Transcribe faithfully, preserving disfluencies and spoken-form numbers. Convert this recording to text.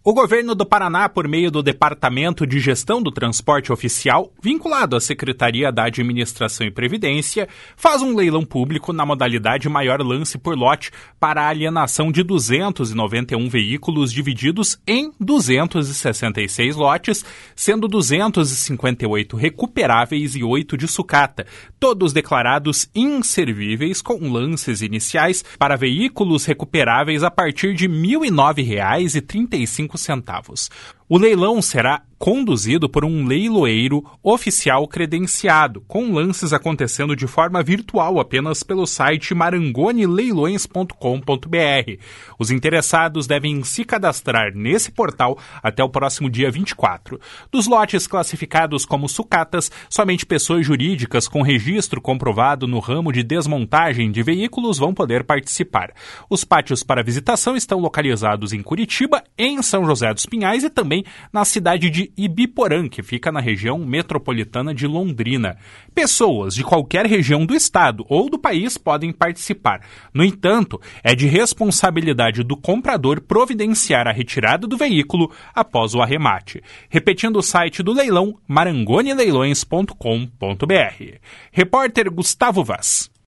O governo do Paraná, por meio do Departamento de Gestão do Transporte Oficial, vinculado à Secretaria da Administração e Previdência, faz um leilão público na modalidade maior lance por lote para a alienação de duzentos e noventa e um veículos divididos em duzentos e sessenta e seis lotes, sendo duzentos e cinquenta e oito recuperáveis e oito de sucata, todos declarados inservíveis com lances iniciais para veículos recuperáveis a partir de mil e nove reais e trinta e cinco centavos. O leilão será conduzido por um leiloeiro oficial credenciado, com lances acontecendo de forma virtual apenas pelo site marangoni leilões ponto com ponto b r. Os interessados devem se cadastrar nesse portal até o próximo dia vinte e quatro. Dos lotes classificados como sucatas, somente pessoas jurídicas com registro comprovado no ramo de desmontagem de veículos vão poder participar. Os pátios para visitação estão localizados em Curitiba, em São José dos Pinhais e também na cidade de Ibiporã, que fica na região metropolitana de Londrina. Pessoas de qualquer região do estado ou do país podem participar. No entanto, é de responsabilidade do comprador providenciar a retirada do veículo após o arremate. Repetindo o site do leilão, marangoni leilões ponto com ponto b r. Repórter Gustavo Vaz.